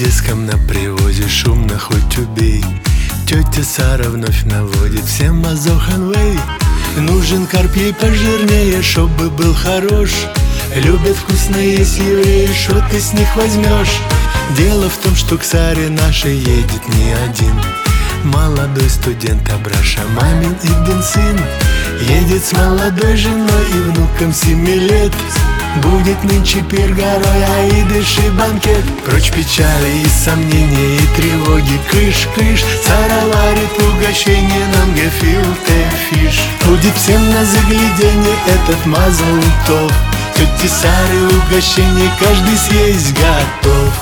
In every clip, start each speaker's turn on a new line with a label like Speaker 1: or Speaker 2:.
Speaker 1: близком на привозе шумно хоть убей. Тетя Сара вновь наводит всем Азоханвей. Нужен карп ей пожирнее, чтобы был хорош. Любят вкусно есть евреи, шо ты с них возьмешь? Дело в том, что к Саре нашей едет не один молодой студент Абраша, мамин Идин сын. Едет с молодой женой и внуком 7 лет. Будет нынче пир горой, аидыш и банкет. Прочь печали и сомнения, и тревоги, кыш-кыш. Сара варит угощение нам гефилте фиш. Будет всем на загляденье этот мазал тов. Тети Сары угощение каждый съесть готов.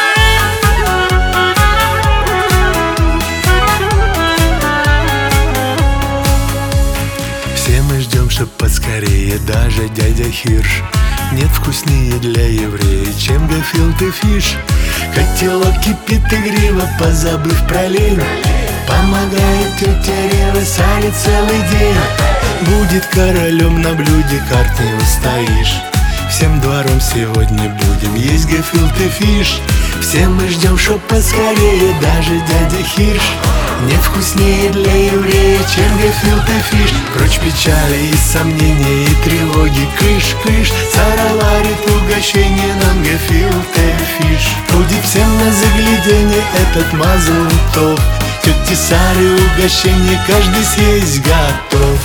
Speaker 1: Все мы ждем, чтоб поскорее даже дядя Хирш. Нет вкуснее для еврея, чем гефилте фиш. Котелок кипит игриво, позабыв про лень. Помогает тетя Рева, Саре целый день. Будет королем на блюде, карт не устоишь. Всем двором сегодня будем есть гефилте фиш. Все мы ждем, чтоб поскорее даже дядя Хирш. Нет вкуснее для еврея, чем гефилте фиш. Прочь печали и сомнения, и тревоги, кыш-кыш. Сара варит угощение нам гефилте фиш. Будет всем на загляденье этот мазал тов. Тети Сары угощение каждый съесть готов.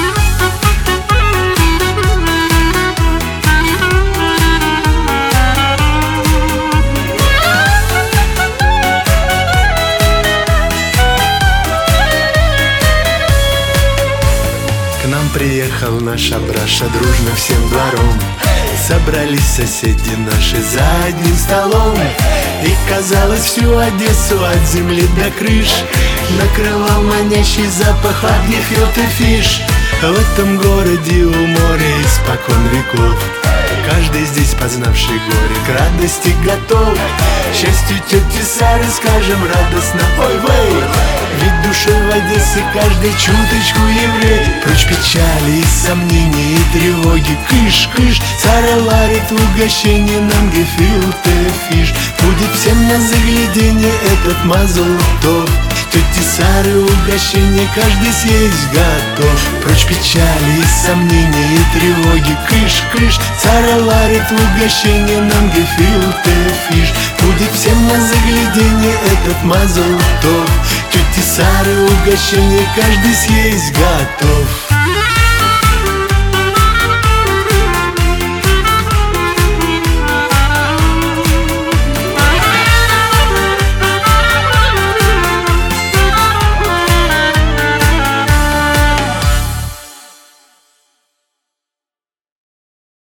Speaker 1: К нам приехал наш Абраша дружно всем двором. Собрались соседи наши за одним столом. И казалось, всю Одессу от земли до крыш накрывал манящий запах от гефилте фиш. В этом городе у моря испокон веков каждый здесь, познавший горе, к радости готов. Счастью тети Сары скажем радостно ой-вей. Ведь душа в Одессе каждый чуточку еврей. Прочь печали и сомнения, и тревоги, кыш-кыш. Сара варит угощение нам гефилте фиш. Будет всем на загляденье этот мазал тов. Тети Сары угощение каждый съесть готов. Прочь печали и сомнения, и тревоги, кыш-кыш. Сара варит угощение нам гефилте фиш. Будет всем на загляденье этот мазал тов. Тети Сары угощение каждый съесть готов.